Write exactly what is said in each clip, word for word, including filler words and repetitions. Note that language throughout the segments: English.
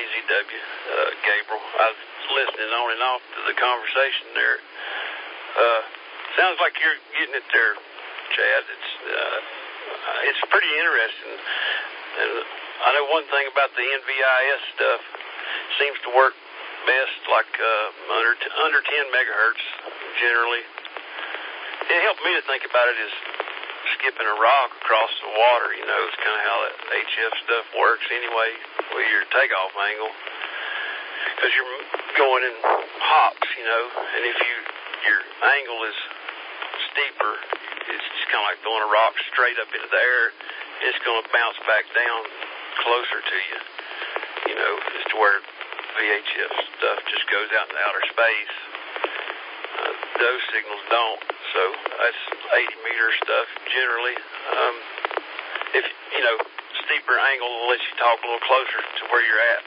Z W, uh, Gabriel. I was listening on and off to the conversation there. Uh, sounds like you're getting it there, Chad. It's uh, it's pretty interesting. And I know one thing about the N V I S stuff. Seems to work best like uh, under t- under ten megahertz generally. It helped me to think about it as skipping a rock across the water. You know, it's kind of how that H F stuff works anyway with your takeoff angle, because you're going in hops, you know, and if you your angle is steeper, it's just kind of like throwing a rock straight up into the air. It's going to bounce back down closer to you, you know, as to where V H F stuff just goes out into outer space. Uh, those signals don't, so that's eighty meter stuff generally. Um, if, you know, steeper angle will let you talk a little closer to where you're at.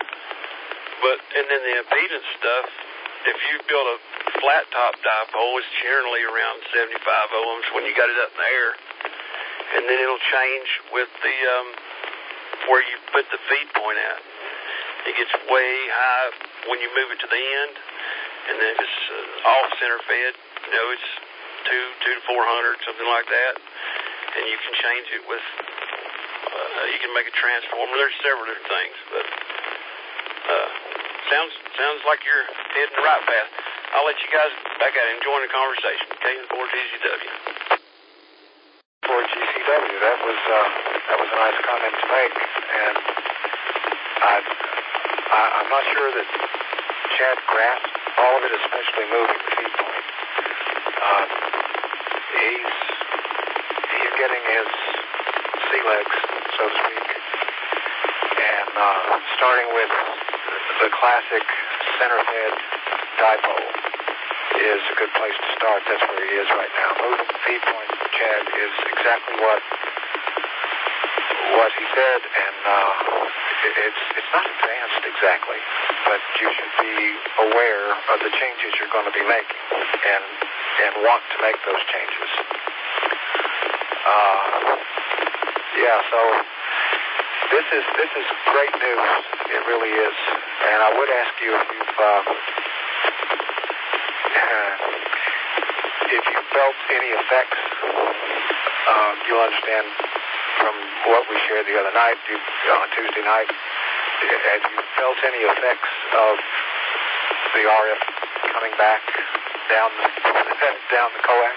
But, and then the impedance stuff, if you build a flat top dipole, it's generally around seventy-five ohms when you got it up in the air. And then it'll change with the, um, where you put the feed point at. It gets way high when you move it to the end, and then if it's uh, off center fed, you know, it's two, two to four hundred, something like that. And you can change it with, uh, you can make a transformer. There's several different things, but uh, sounds sounds like you're heading the right path. I'll let you guys back out and join the conversation. K N four G C W. four G C W. That was uh, that was a nice comment to make, and I. I, I'm not sure that Chad grasped all of it, especially moving the feed point. Uh, he's he's getting his sea legs, so to speak, and uh, starting with the classic center-fed dipole is a good place to start. That's where he is right now. Moving the feed point, Chad, is exactly what what he said, and uh, it, it's it's not advanced exactly, but you should be aware of the changes you're going to be making, and and want to make those changes. Uh, yeah, so this is this is great news. It really is, and I would ask you if you've uh, if you felt any effects. Uh, you'll understand from what we shared the other night, you, on Tuesday night, have you felt any effects of the R F coming back down the, down the coax?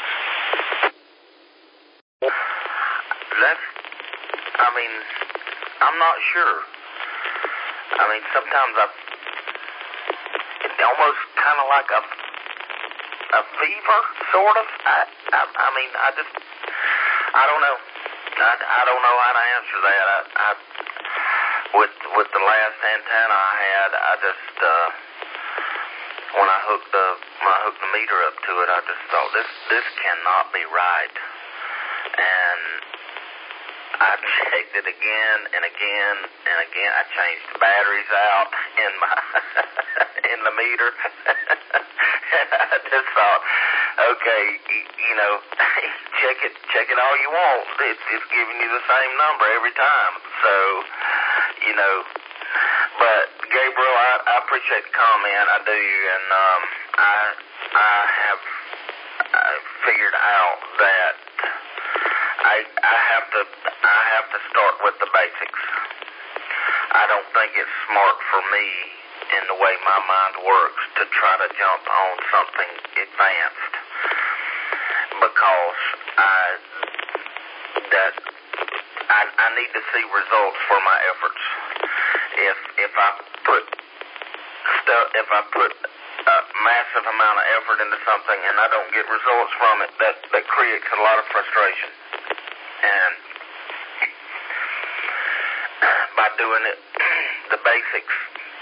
That's, I mean, I'm not sure. I mean, sometimes I, it's almost kind of like a, a fever, sort of. I, I, I mean, I just, I don't know. I, I don't know how to answer that. I, I with with the last antenna I had, I just uh, when I hooked the when I hooked the meter up to it, I just thought this this cannot be right, and I checked it again and again and again. I changed the batteries out in my in the meter, and I just thought, okay, you, you know, check it, check it all you want. It's, it's giving you the same number every time. So, you know, but Gabriel, I, I appreciate the comment. I do, and um, I I have I figured out that I I have to I have to start with the basics. I don't think it's smart for me, in the way my mind works, to try to jump on something advanced, because I that I, I need to see results for my efforts. If if I put stuff, if I put a massive amount of effort into something and I don't get results from it, that that creates a lot of frustration. And by doing it, the basics,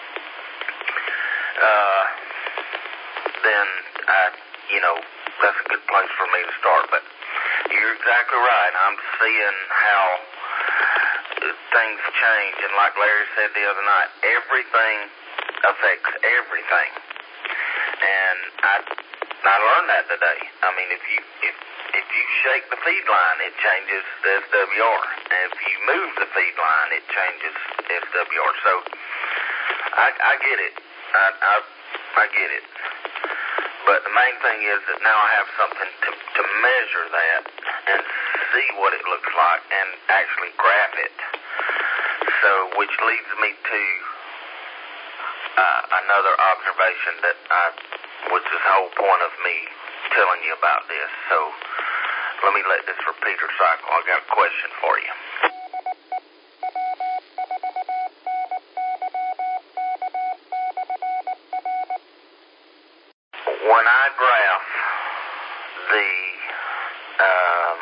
uh, then I, you know, that's a good place for me to start. But you're exactly right. I'm seeing how things change, and like Larry said the other night, everything affects everything. And I And I learned that today. I mean, if you if if you shake the feed line, it changes the S W R. And if you move the feed line, it changes S W R. So I, I get it. I, I I get it. But the main thing is that now I have something to to measure that and see what it looks like and actually graph it. So, which leads me to uh, another observation that I, which is the whole point of me telling you about this. So, let me let this repeater cycle. I got a question for you. When I graph the um,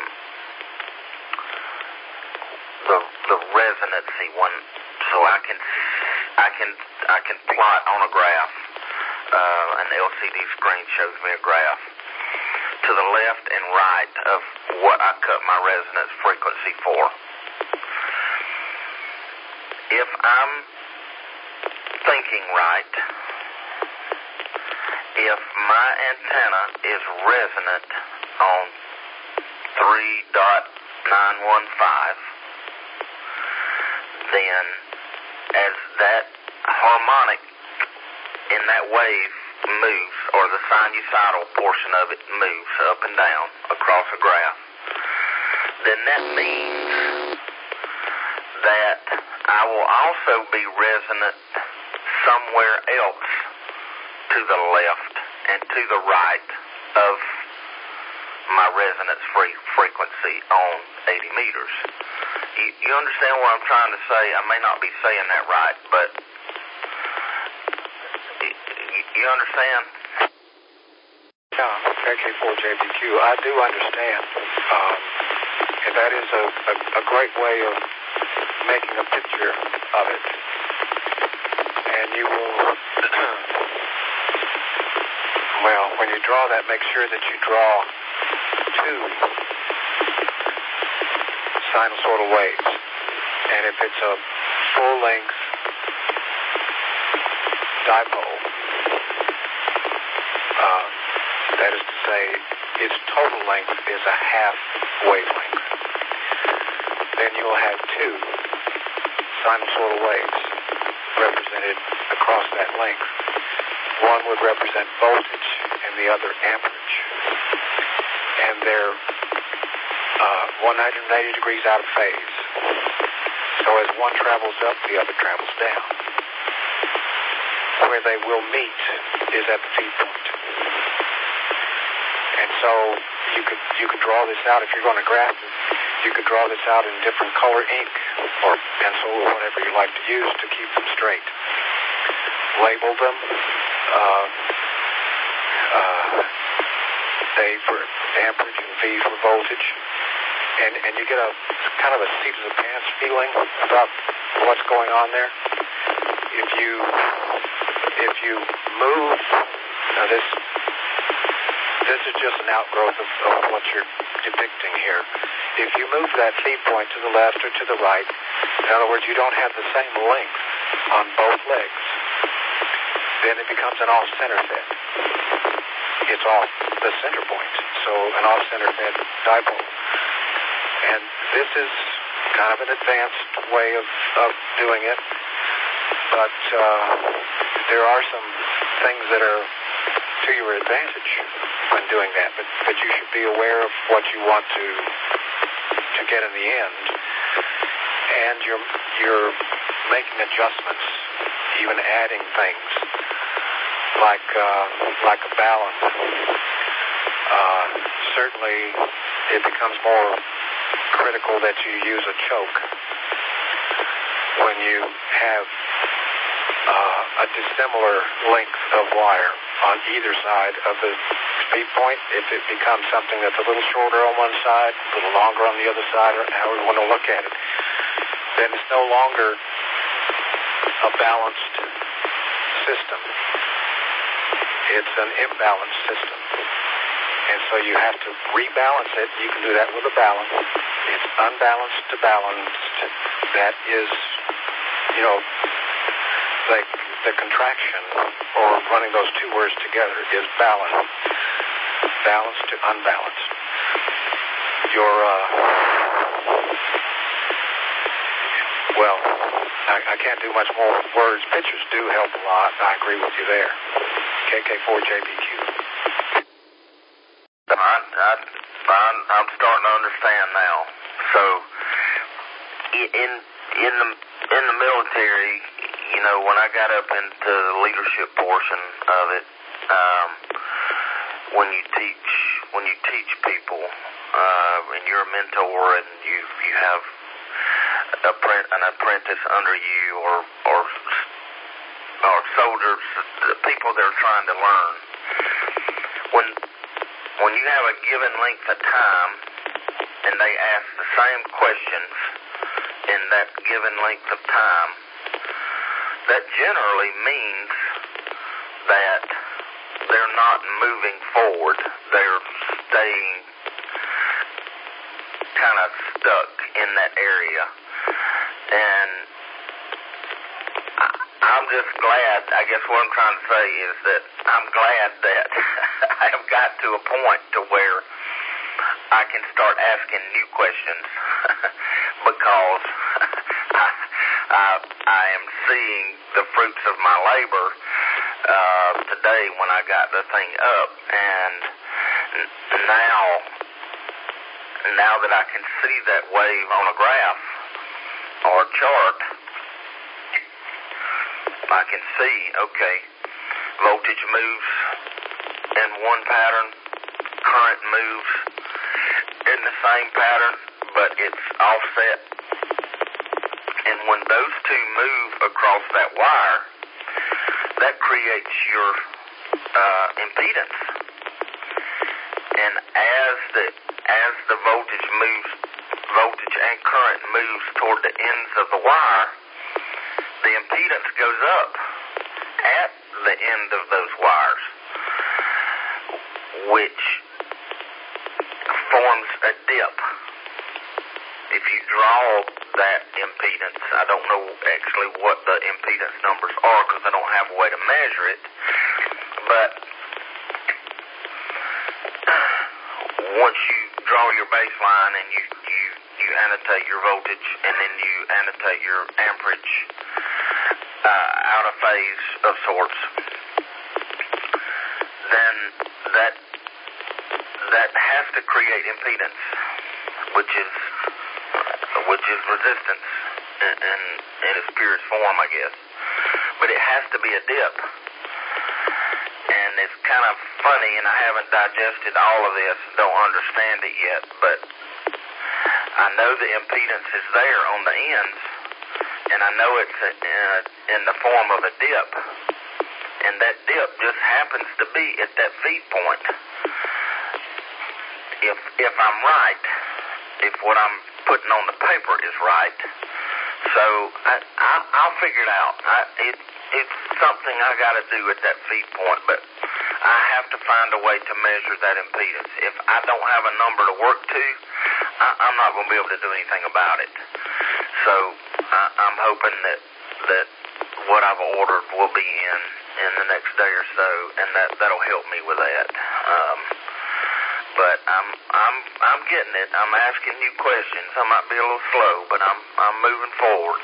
the the resonancy one, so I can I can I can plot on a graph. Uh, an L C D screen shows me a graph to the left and right of what I cut my resonance frequency for. If I'm thinking right, if my antenna is resonant on three point nine one five, then as that harmonic in that wave moves, or the sinusoidal portion of it moves up and down across a graph, then that means that I will also be resonant somewhere else to the left and to the right of my resonance free frequency on eighty meters. You, you understand what I'm trying to say? I may not be saying that right, but you, you understand? Yeah, K K four J B Q, I do understand. Um, and that is a, a, a great way of making a picture of it. And you will, well, when you draw that, make sure that you draw two sinusoidal waves. And if it's a full-length dipole, uh, that is to say, its total length is a half wavelength, then you'll have two sinusoidal waves represented across that length. One would represent voltage and the other amperage. And they're uh, one hundred eighty degrees out of phase. So as one travels up, the other travels down. Where they will meet is at the feed point. And so you could you could draw this out if you're going to graph it. You could draw this out in different color ink or pencil or whatever you like to use to keep them straight. Label them. Uh, uh, A for amperage and V for voltage. And and you get a kind of a seat of the pants feeling about what's going on there. If you if you move, now this this is just an outgrowth of, of what you're depicting here. If you move that feed point to the left or to the right, in other words, you don't have the same length on both legs, then it becomes an off-center fed. It's off the center point, so an off-center fed dipole. And this is kind of an advanced way of, of doing it, but uh, there are some things that are to your advantage when doing that, but, but you should be aware of what you want to to get in the end, and you're you're making adjustments, even adding things like uh, like a balance. Uh, certainly, it becomes more critical that you use a choke when you have uh, a dissimilar length of wire on either side of the feed point. If it becomes something that's a little shorter on one side, a little longer on the other side, or however you want to look at it, then it's no longer a balanced system. It's an imbalanced system. And so you have to rebalance it. You can do that with a balance. It's unbalanced to balanced. That is, you know, like the contraction, or running those two words together, is balance. balanced to unbalanced. Your, uh, well, I, I can't do much more with words. Pictures do help a lot. I agree with you there. K K four J B Q. I, I, I'm, I'm starting to understand now. So, in in the in the military, you know, when I got up into the leadership portion of it, um, when you teach when you teach people, uh, and you're a mentor, and you you have a, an apprentice under you, or or or soldiers, the people that are trying to learn, when when you have a given length of time and they ask the same questions in that given length of time, that generally means that they're not moving forward. They're staying kind of stuck in that area. And I'm just glad, I guess what I'm trying to say is that I'm glad that I have got to a point to where I can start asking new questions because I, I, I am seeing the fruits of my labor uh, today when I got the thing up. And now, now that I can see that wave on a graph or a chart, I can see, okay, voltage moves in one pattern, current moves in the same pattern, but it's offset. And when those two move across that wire, that creates your uh, impedance. And as the as the voltage moves, voltage and current moves toward the ends of the wire, the impedance goes up at the end of those wires, which forms a dip. If you draw that impedance, I don't know actually what the impedance numbers are because I don't have a way to measure it, but once you draw your baseline and you, you, you annotate your voltage and then you annotate your amperage uh, out of phase of sorts, then that that has to create impedance, which is which is resistance in, in, in its purest form, I guess. But it has to be a dip. And it's kind of funny, and I haven't digested all of this, don't understand it yet, but I know the impedance is there on the ends, and I know it's in, a, in the form of a dip. And that dip just happens to be at that feed point. If if I'm right, if what I'm putting on the paper is right, so I, I, I'll figure it out. I, it, it's something I got to do at that feed point, but I have to find a way to measure that impedance. If I don't have a number to work to, I, I'm not going to be able to do anything about it. So I, I'm hoping that that what I've ordered will be in in the next day or so, and that that'll help me with that. Um, But I'm I'm I'm getting it. I'm asking you questions. I might be a little slow, but I'm I'm moving forward.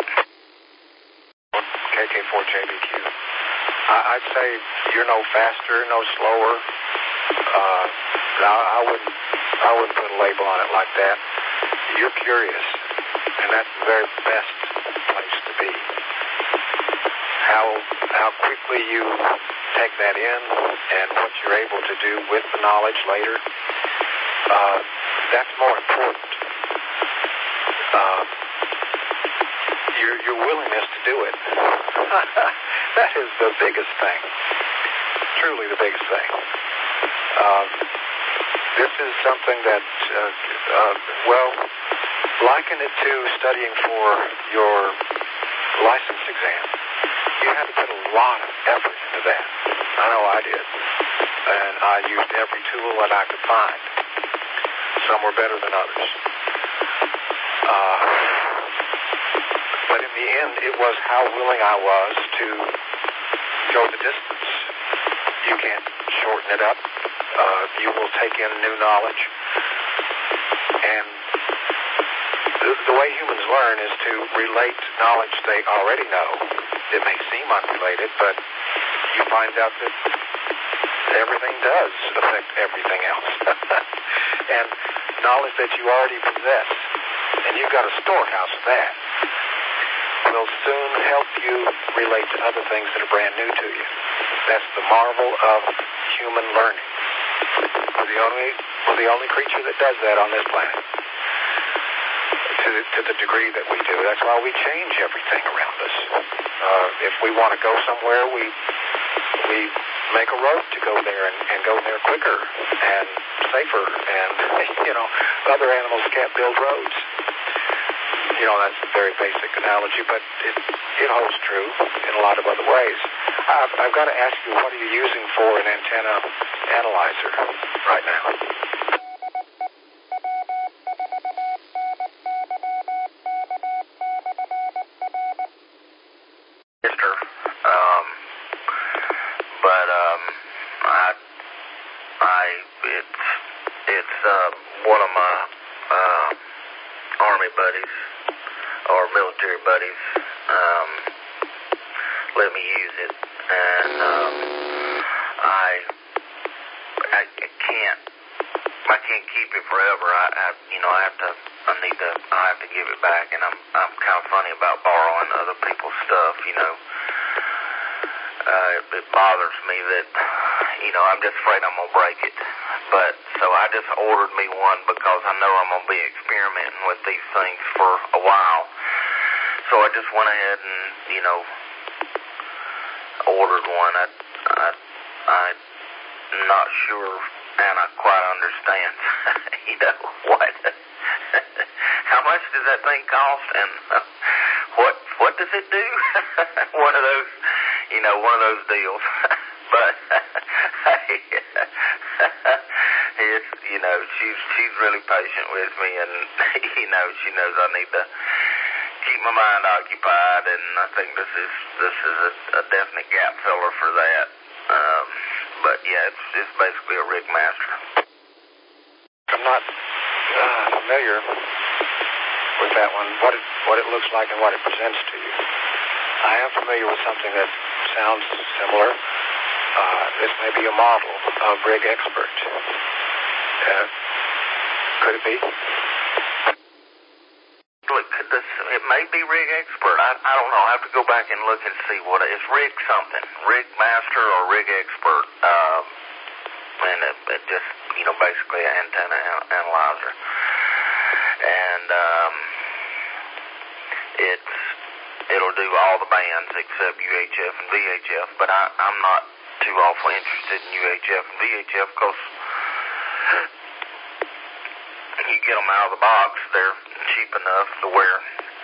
K K four J B Q. I, I'd say you're no faster, no slower. Uh, I, I wouldn't I wouldn't put a label on it like that. You're curious, and that's the very best place to be. How how quickly you take that in and what you're able to do with the knowledge later, uh, that's more important. Uh, your, your willingness to do it, that is the biggest thing, truly the biggest thing. Um, this is something that, uh, uh, well, liken it to studying for your license exam. You had to put a lot of effort into that. I know I did. And I used every tool that I could find. Some were better than others. Uh, but in the end, it was how willing I was to go the distance. You can't shorten it up. uh, you will take in new knowledge. And the, the way humans learn is to relate knowledge they already know. It may seem unrelated, but you find out that everything does affect everything else. And knowledge that you already possess, and you've got a storehouse of that, will soon help you relate to other things that are brand new to you. That's the marvel of human learning. We're the only, we're the only creature that does that on this planet, to, to the degree that we do. That's why we change everything around us. Uh, if we want to go somewhere, we we make a road to go there and, and go there quicker and safer. And, you know, other animals can't build roads. You know, that's a very basic analogy, but it, it holds true in a lot of other ways. I've, I've got to ask you, what are you using for an antenna analyzer right now? Um, but um, I, I, it's, it's uh, one of my uh, Army buddies or military buddies um, let me use it, and um, I, I can't, I can't keep it forever. I, I, you know, I have to, I need to, I have to give it back, and I'm, I'm kind of funny about borrowing other people's stuff. You know, uh, it, it bothers me that, you know, I'm just afraid I'm gonna break it. But so I just ordered me one because I know I'm gonna be experimenting with these things for a while. So I just went ahead and, you know, ordered one. I, I, I'm not sure, and I quite understand, you know, what, how much does that thing cost, and uh, what, what does it do? One of those, you know, one of those deals. But, it's, you know, she's, she's really patient with me, and, you know, she knows I need to keep my mind occupied, and I think this is this is a, a definite gap filler for that. Um, but yeah, it's it's basically a rig master. I'm not uh, familiar with that one. What it what it looks like and what it presents to you. I am familiar with something that sounds similar. Uh, this may be a model of Rig Expert. Uh, could it be? Look, this, it may be Rig Expert. I, I don't know. I have to go back and look and see what it is. Rig something. Rig Master or Rig Expert. Uh, and it, it just, you know, basically an antenna an- analyzer. And um, it's, it'll do all the bands except U H F and V H F. But I, I'm not too awful interested in U H F and V H F because you get them out of the box, they're cheap enough to where,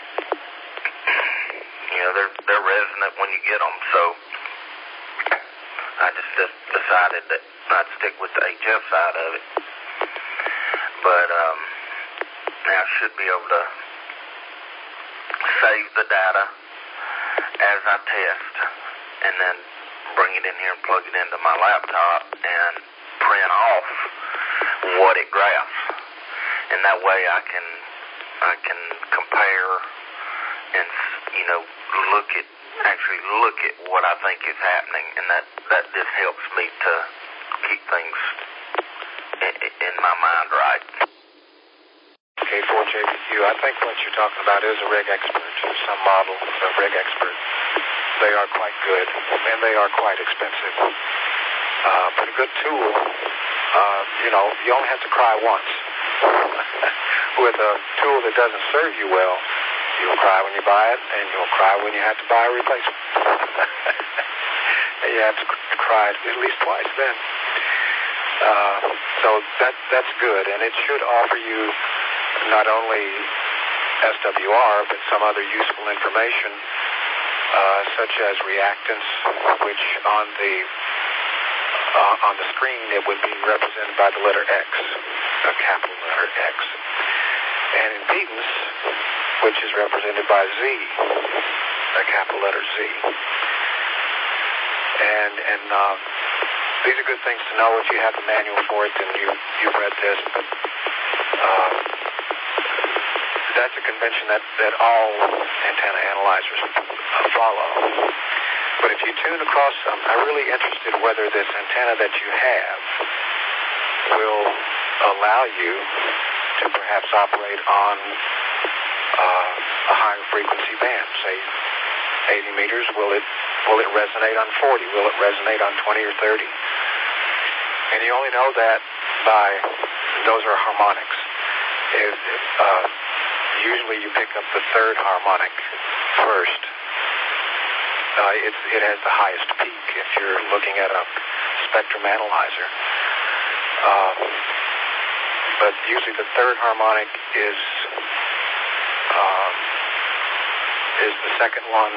you know, they're they're resonant when you get them. So I just, just decided that I'd stick with the H F side of it. But um, now I should be able to save the data as I test, and then bring it in here and plug it into my laptop and print off what it graphs. And that way I can I can compare and, you know, look at, actually look at what I think is happening, and that, that just helps me to keep things in, in my mind right. K four J B Q, I think what you're talking about is a Rig Expert, or some model of Rig Expert. They are quite good, and they are quite expensive. Uh, but a good tool, uh, you know, you only have to cry once. With a tool that doesn't serve you well, you'll cry when you buy it, and you'll cry when you have to buy a replacement. And you have to cry at least twice then. Uh, so that that's good, and it should offer you not only S W R, but some other useful information, uh, such as reactance, which on the uh, on the screen it would be represented by the letter X, a capital letter X. And impedance, which is represented by Z, a capital letter Z. And and uh, these are good things to know if you have the manual for it and you, you've read this. But uh, that's a convention that, that all antenna analyzers uh, follow. But if you tune across some, I'm really interested whether this antenna that you have will allow you to perhaps operate on uh, a higher frequency band, say eighty meters. Will it will it resonate on forty? Will it resonate on twenty or thirty? And you only know that by, those are harmonics. If, if, uh, usually you pick up the third harmonic first. Uh, it's, it has the highest peak if you're looking at a spectrum analyzer. Um, but usually the third harmonic is um, is the second one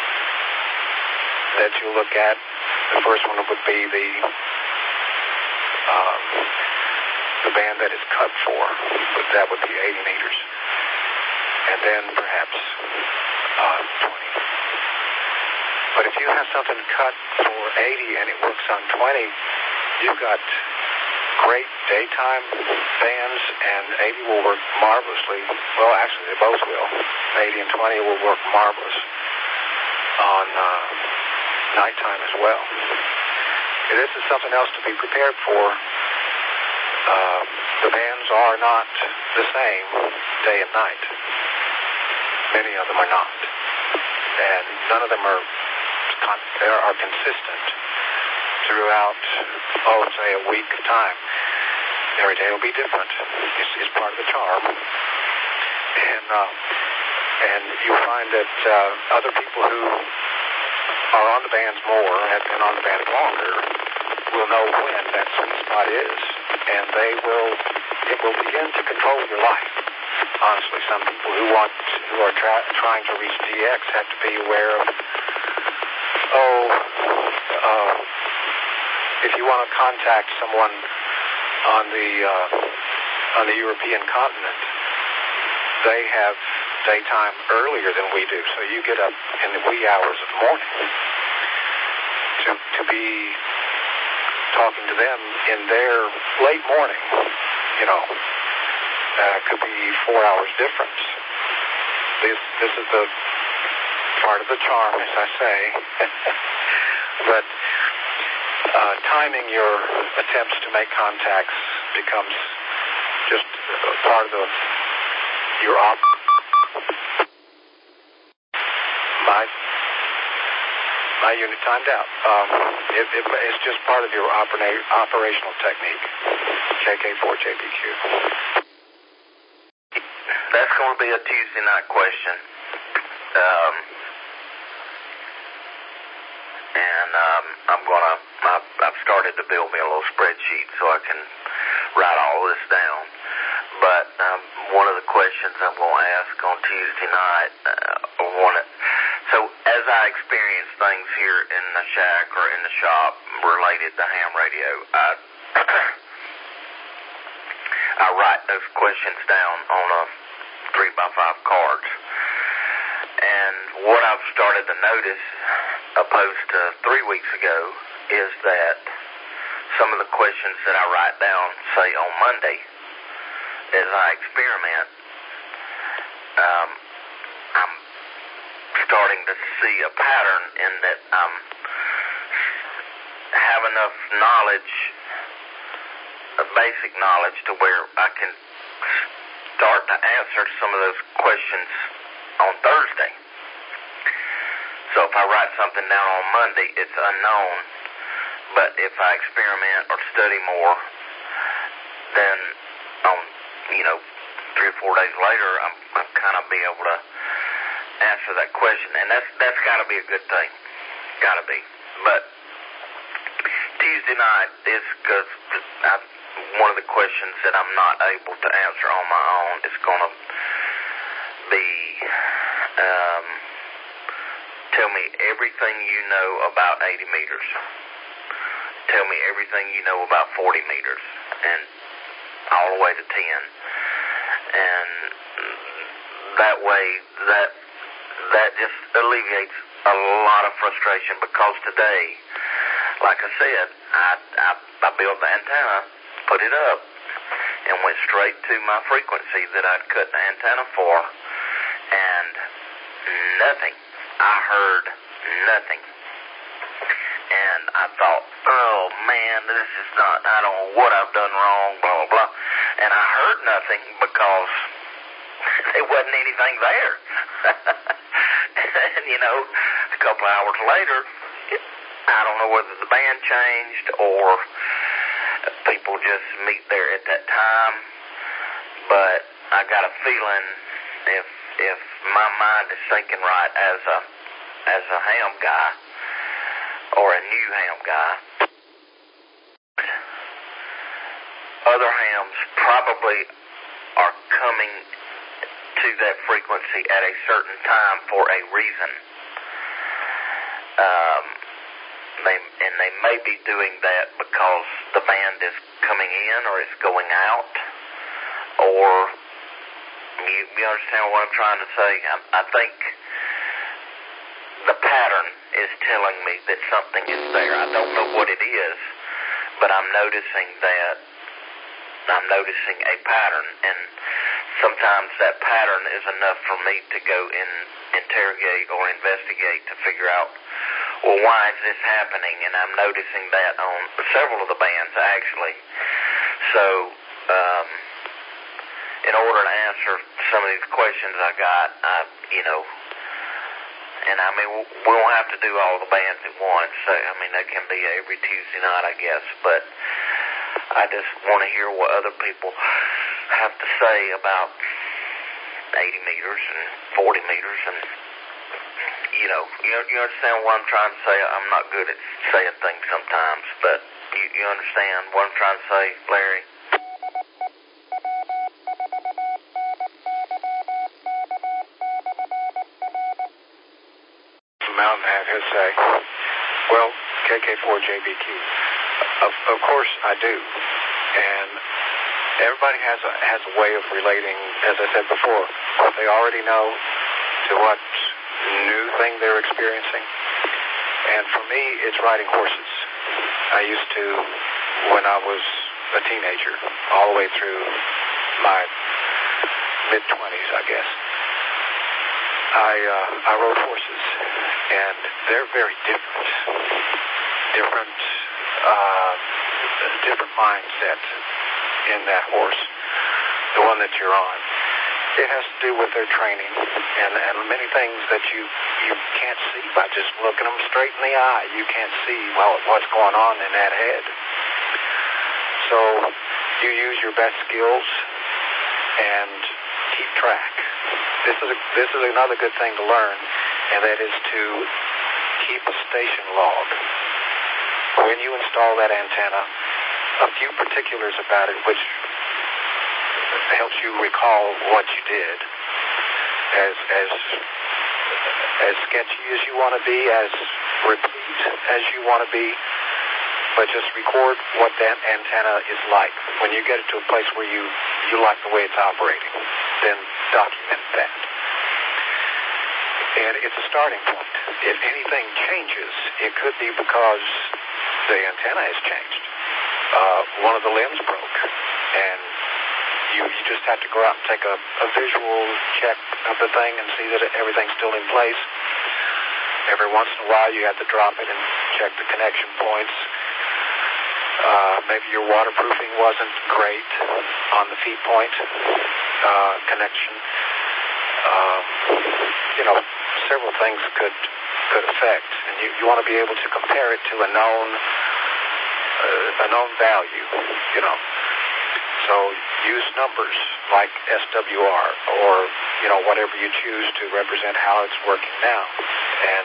that you look at. The first one would be the um, the band that is cut for, but that would be eighty meters, and then perhaps uh, twenty. But if you have something cut for eighty and it works on twenty, you've got great daytime bands, and eighty will work marvelously. Well, actually, they both will. eighty and twenty will work marvelous on uh, nighttime as well. And this is something else to be prepared for. Uh, the bands are not the same day and night. Many of them are not. And none of them are, con- are consistent throughout, oh, say a week of time. Every day will be different. It's, it's part of the charm. And uh, and you'll find that uh, other people who are on the bands more, have been on the bands longer, will know when that sweet spot is, and they will, it will begin to control your life. Honestly, some people who want, who are tra- trying to reach D X have to be aware of, oh, uh, if you want to contact someone on the uh, on the European continent, they have daytime earlier than we do, so you get up in the wee hours of the morning to to be talking to them in their late morning. You know, uh, could be four hours difference. This this is the part of the charm, as I say. But uh, timing your attempts to make contacts becomes just a part of the your op. My my unit timed out. Um, it, it, it's just part of your opera- operational technique. K K four J P Q. That's going to be a Tuesday night question. Um, and um, I'm going to, I've, I've started to build me a little spreadsheet so I can write all this down. But um, one of the questions I'm going to ask on Tuesday night, uh, one, so as I experience things here in the shack or in the shop related to ham radio, I, I write those questions down on a three by five cards. And what I've started to notice, opposed to three weeks ago, is that some of the questions that I write down, say on Monday, as I experiment, um, I'm starting to see a pattern in that I um, have enough knowledge, a basic knowledge, to where I can start to answer some of those questions on Thursday. So if I write something down on Monday, it's unknown. But if I experiment or study more, then on, you know, three or four days later, I'm, I'm kind of be able to answer that question. And that's that's got to be a good thing. Got to be. But Tuesday night is because one of the questions that I'm not able to answer on my own is going to be, um, tell me everything you know about eighty meters. Tell me everything you know about forty meters, and all the way to ten. And that way, that that just alleviates a lot of frustration, because today, like I said, I, I, I built the antenna, put it up, and went straight to my frequency that I'd cut the antenna for, and nothing. I heard nothing. And I thought, oh man, this is not, I don't know what I've done wrong, blah, blah, blah. And I heard nothing because there wasn't anything there. And, you know, a couple hours later, I don't know whether the band changed or people just meet there at that time, but I got a feeling if if my mind is thinking right as a as a ham guy or a new ham guy, other hams probably are coming to that frequency at a certain time for a reason. Um, they, and they may be doing that because the band is coming in or is going out, or you, you understand what I'm trying to say? I, I think the pattern is telling me that something is there. I don't know what it is, but I'm noticing that I'm noticing a pattern, and sometimes that pattern is enough for me to go and interrogate or investigate to figure out, well, why is this happening? And I'm noticing that on several of the bands, actually. So, um, in order to answer some of these questions I got, I, you know, and I mean, we won't have to do all the bands at once. So, I mean, that can be every Tuesday night, I guess, but I just want to hear what other people have to say about eighty meters and forty meters, and you know, you, you understand what I'm trying to say. I'm not good at saying things sometimes, but you, you understand what I'm trying to say, Larry? Mountain had his say. Well, K K four J B Q. Of, of course I do. And everybody has a, has a way of relating, as I said before, what they already know to what new thing they're experiencing. And for me, it's riding horses. I used to, when I was a teenager, all the way through my mid-twenties, I guess, I, uh, I rode horses. And they're very different. Different, uh, different mindset in that horse, the one that you're on. It has to do with their training and, and many things that you, you can't see by just looking them straight in the eye. You can't see, well, what's going on in that head. So you use your best skills and keep track. This is a, this is another good thing to learn, and that is to keep a station log. When you install that antenna, a few particulars about it, which helps you recall what you did, as as as sketchy as you want to be, as repeat as you want to be, but just record what that antenna is like. When you get it to a place where you, you like the way it's operating, then document that. And it's a starting point. If anything changes, it could be because the antenna has changed. Uh, one of the limbs broke, and you, you just have to go out and take a, a visual check of the thing and see that everything's still in place. Every once in a while, you have to drop it and check the connection points. Uh, maybe your waterproofing wasn't great on the feed point uh, connection. Um, you know, several things could could affect, and you, you want to be able to compare it to a known uh, a known value. You know, so use numbers like S W R or you know whatever you choose to represent how it's working now, and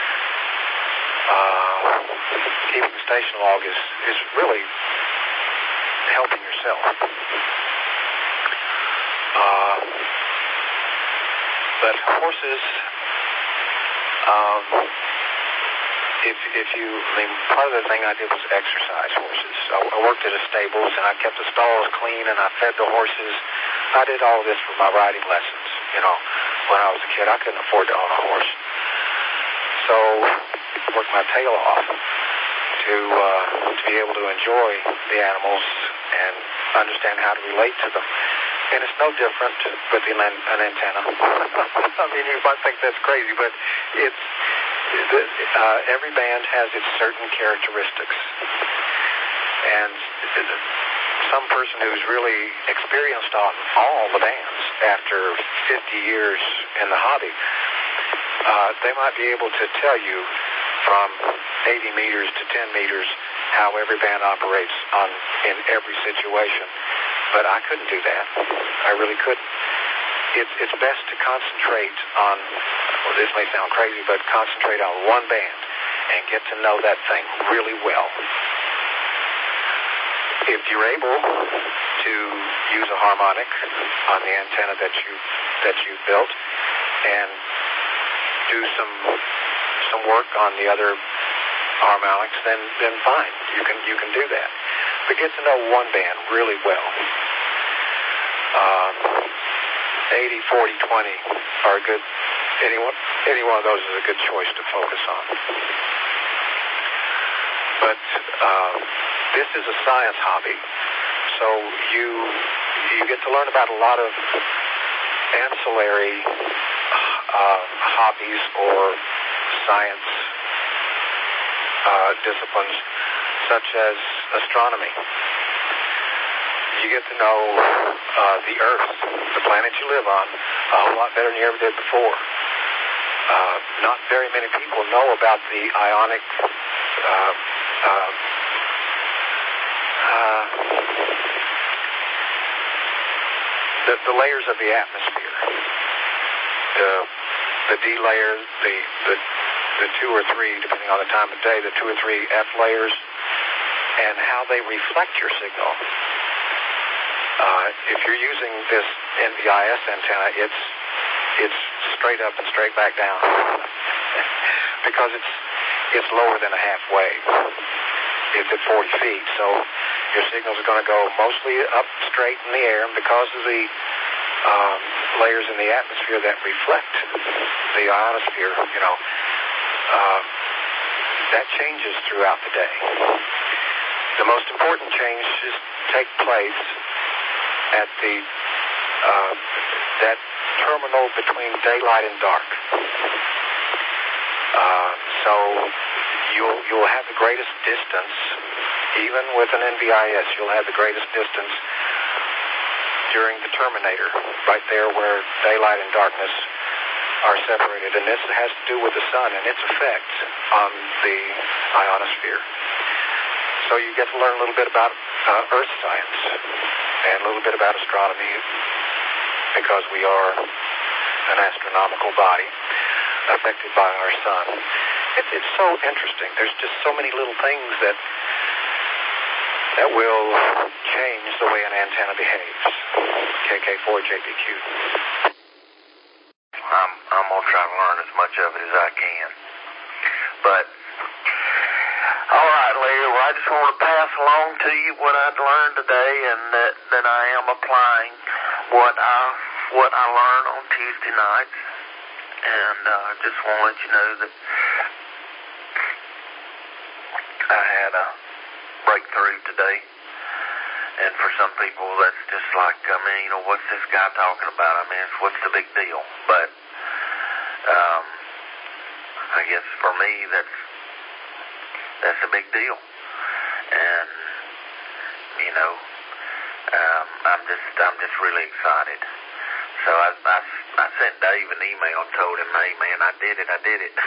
uh, keeping the station log is is really helping yourself. Uh, but horses, um, if if you, I mean, part of the thing I did was exercise horses. I, I worked at a stables, and I kept the stalls clean, and I fed the horses. I did all this for my riding lessons. You know, when I was a kid, I couldn't afford to own a horse, so I worked my tail off. to uh, to be able to enjoy the animals and understand how to relate to them. And it's no different with the, an antenna. I mean, you might think that's crazy, but it's uh, every band has its certain characteristics. And some person who's really experienced on all the bands after fifty years in the hobby, uh, they might be able to tell you from eighty meters to ten meters how every band operates on in every situation. But I couldn't do that. I really couldn't. It's it's best to concentrate on, well, this may sound crazy, but concentrate on one band and get to know that thing really well. If you're able to use a harmonic on the antenna that you that you built and do some some work on the other harmonics, then then fine. You can you can do that. But get to know one band really well. Um, eighty, forty, twenty are a good, any one, any one of those is a good choice to focus on. But uh, this is a science hobby, so you you get to learn about a lot of ancillary uh, hobbies or science uh, disciplines, such as astronomy. You get to know uh, the Earth, the planet you live on, a whole lot better than you ever did before. Uh, not very many people know about the ionic uh, uh, uh, the, the layers of the atmosphere. The the D layers, the, the the two or three, depending on the time of day, the two or three F layers, and how they reflect your signal. Uh, if you're using this N V I S antenna, it's it's straight up and straight back down because it's it's lower than a half wave. It's at forty feet, so your signals are going to go mostly up straight in the air, and because of the um, layers in the atmosphere that reflect the ionosphere, you know, uh, that changes throughout the day. The most important changes take place at the uh, that terminal between daylight and dark. Uh, so you'll you'll have the greatest distance, even with an N V I S. You'll have the greatest distance during the terminator, right there where daylight and darkness are separated. And this has to do with the sun and its effect on the ionosphere. So you get to learn a little bit about uh, Earth science and a little bit about astronomy, because we are an astronomical body affected by our sun. It, it's so interesting. There's just so many little things that that will change the way an antenna behaves. K K four J P Q. I'm I'm gonna try to learn as much of it as I can. But all right, Larry. Well, I just want to pass along to you what I've learned today, and that, that I am applying what I what I learned on Tuesday nights. And I uh, just want to let you know that I had a breakthrough today. And for some people, that's just like, I mean, you know, what's this guy talking about? I mean, it's, what's the big deal? But um, I guess for me, that's that's a big deal. And you know, um, I'm just I'm just really excited. So I, I, I sent Dave an email and told him, hey, man, I did it, I did it.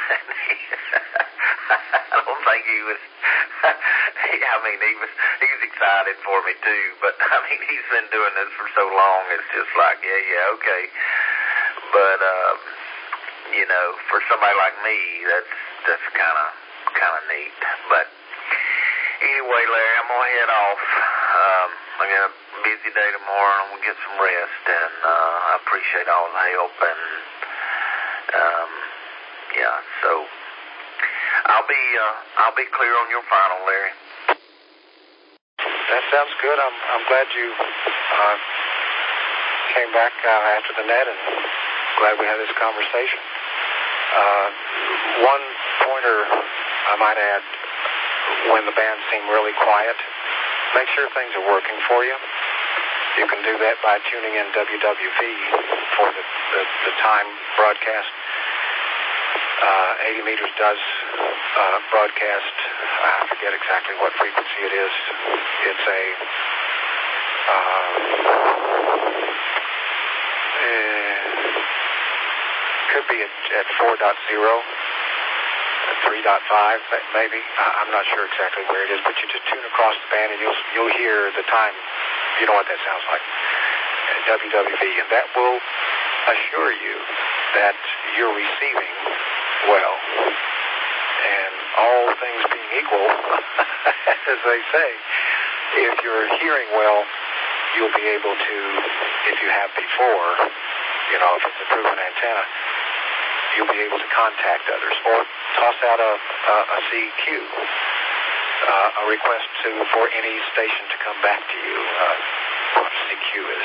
I don't think he was, I mean, he was, he was excited for me too, but I mean, he's been doing this for so long, it's just like, yeah, yeah, okay. But, um, you know, for somebody like me, that's, that's kind of, kind of neat. But anyway, Larry, I'm going to head off. Um, I got a busy day tomorrow, and I'm going to get some rest, and uh, I appreciate all the help, and um, yeah, so I'll be uh, I'll be clear on your final, Larry. That sounds good. I'm I'm glad you uh, came back uh, after the net, and glad we had this conversation. Uh, one pointer I might add when the bands seem really quiet, make sure things are working for you. You can do that by tuning in W W V for the, the, the time broadcast. Uh, eighty meters does uh, broadcast, I forget exactly what frequency it is. It's a, uh, uh, could be at, at four point oh, three point five maybe. I, I'm not sure exactly where it is, but you just tune across the band and you'll, you'll hear the time. You know what that sounds like. W W V, and that will assure you that you're receiving well. And all things being equal, as they say, if you're hearing well, you'll be able to, if you have before, you know, if it's a proven antenna, you'll be able to contact others or toss out a, a, a C Q, uh, a request to for any station to come back to you, uh, what a C Q is.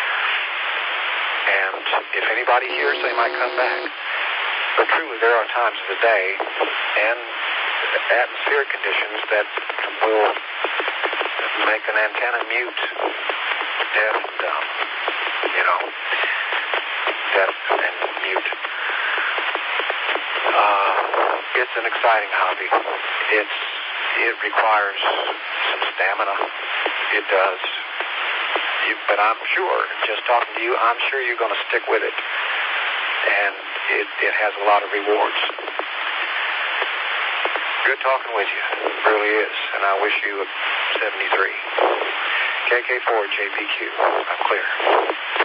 And if anybody hears, they might come back. But truly, there are times of the day and atmospheric conditions that will make an antenna mute, deaf and dumb, you know, deaf and mute. Uh, it's an exciting hobby. It's it requires some stamina. It does. You, but I'm sure, just talking to you, I'm sure you're going to stick with it. And it, it has a lot of rewards. Good talking with you. It really is. And I wish you a seventy-three. K K four J P Q. I'm clear.